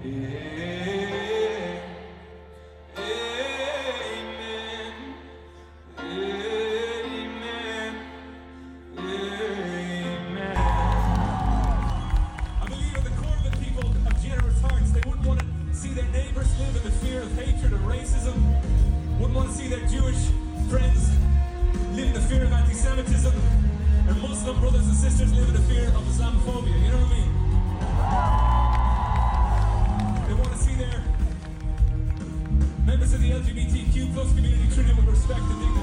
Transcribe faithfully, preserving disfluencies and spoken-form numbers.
Amen. Amen. Amen. I believe at the core of the people of generous hearts, they wouldn't want to see their neighbors live in the fear of hatred or racism. Wouldn't want to see their Jewish friends live in the fear of anti-Semitism. And Muslim brothers and sisters live in the fear of Islamophobia. You know what I mean? They want to see their members of the L G B T Q plus community treated with respect and dignity.